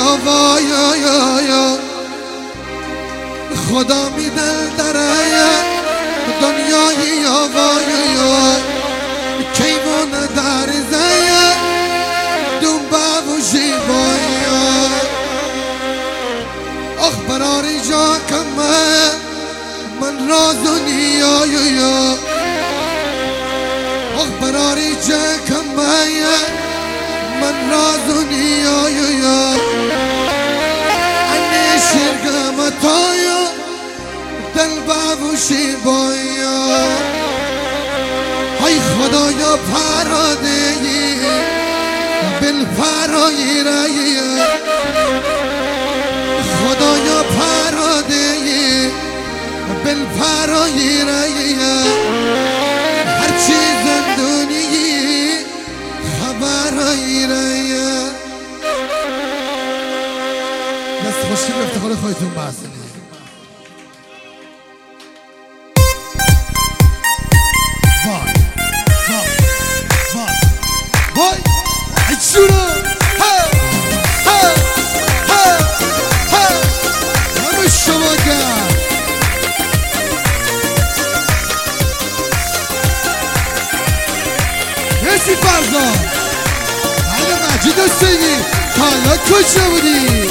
وای خدا میدل دره دنیای وای کیوان در زی دنبا و جیبای آخ براری جا کمه من رازونی آخ براری جا کمه من رازونی انی شرگمتایا دل بابوشی بایا های خدایا پرادهی بل پرایی رایی خدایا پرادهی بل پرایی رایی هرچی زندونی خبرایی رایی دست خوشی به افتخار خواهیتون بحثنی مرسی فرزاد حالا مجید حسینی حالا کجا بودی؟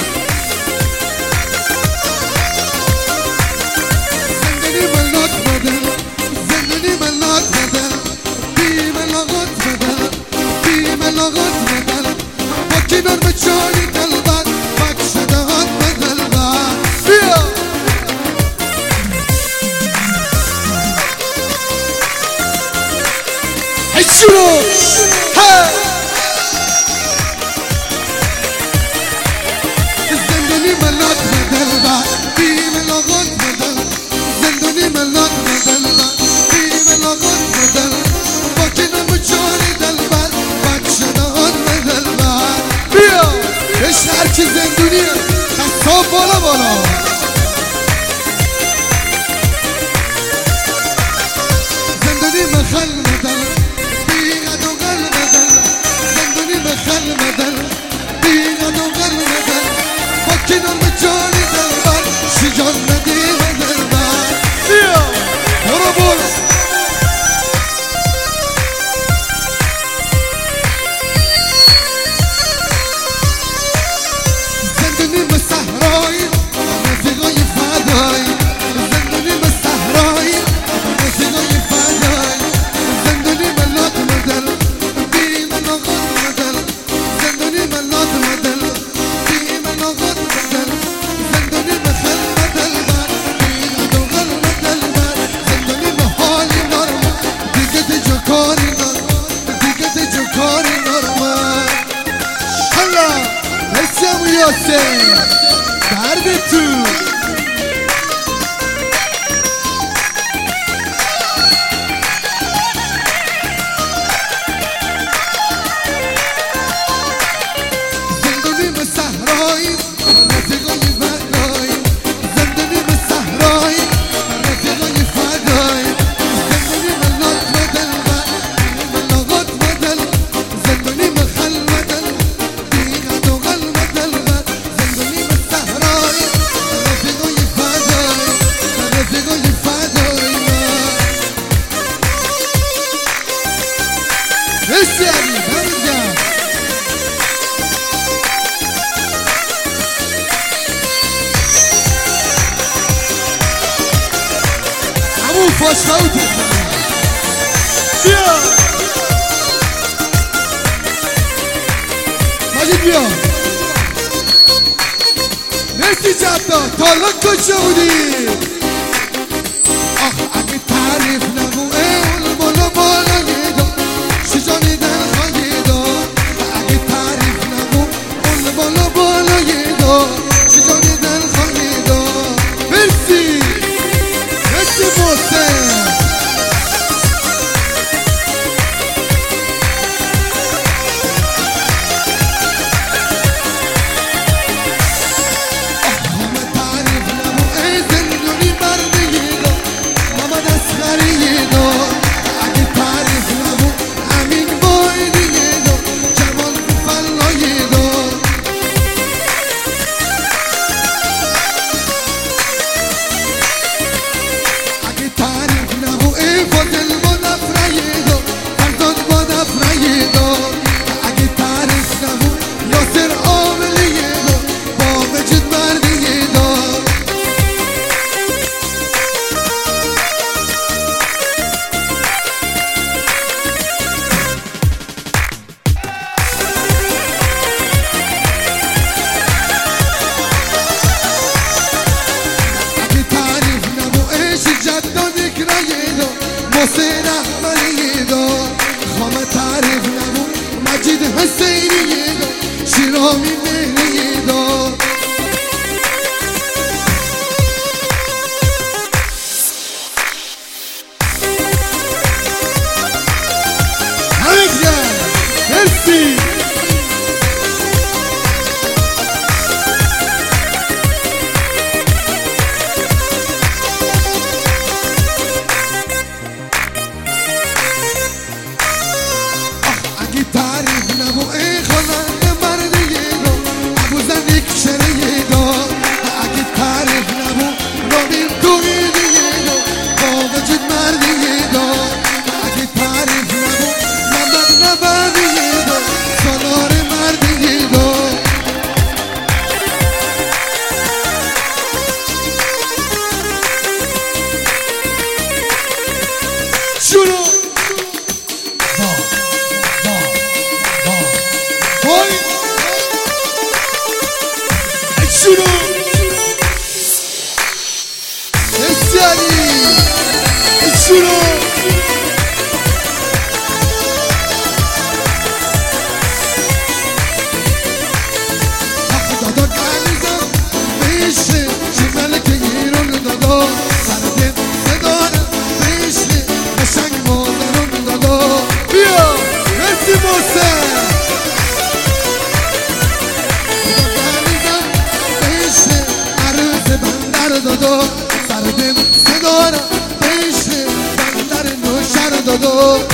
زندگی ملاک بدن زندگی ملاک بدن بی ملاقات بدن بی ملاقات بدن با کنار به جانی دلبر بکشدهات به دلبر بیا ای شروع زندانی ملاک بدل با بی ملاقات بدل زندانی ملاک بدل با بی ملاقات بدل با کنم جانی دلبر بکشدهات به دلبر بیا عشق هرچی زندونیه دستا بالا بالا زندانی مخل بدل خل مدل بیغن و غل مدل با کنم به جانی دلبر شجان ندیم دلبر بیا برو برو زندونی به صحرایی رفیقای فدایی زندونی به صحرایی رفیقای فدایی زندونی ملاک مدل بی ملاقات مدل زندونی ملاک مدل بی ملاقات مدل زندونی مخل مدل بر بی مدل مدل بر زندونی به حالی نرمه دیگه دیجا کاری نرمه دیگه دیجا کاری نرمه حالا بسیم یاسه درد تو فاش خوته بیا ماجد بیا مرسی جبتا تالا کجا بودی؟ آخ اگه تعریف نموه اون بالا بالا یدا شجانی دل خواهیدا اگه تعریف نموه اون بالا بالا یدا شجانی دل خواهیدا مرسی مرسی محسن همه تعریف نموه ای زندونی نامی میریدا مرسی اگه تعریف نبو ای خانه مردی دو ابو زنیک شریه دو اگه تعریف نبو نامیم توی دیگه دو با وجود مردی دو اگه تعریف نبو نمد نبردی دو سالار مردی دو شروع شروع بسیاری شروع دادا گلیزم میشه چی ملک ایران دادا سردم ندارم میشه قشنگ مادرم دادا بیا مرسی محسن دادا سردم ندارم میشه بندر نوشهر دادا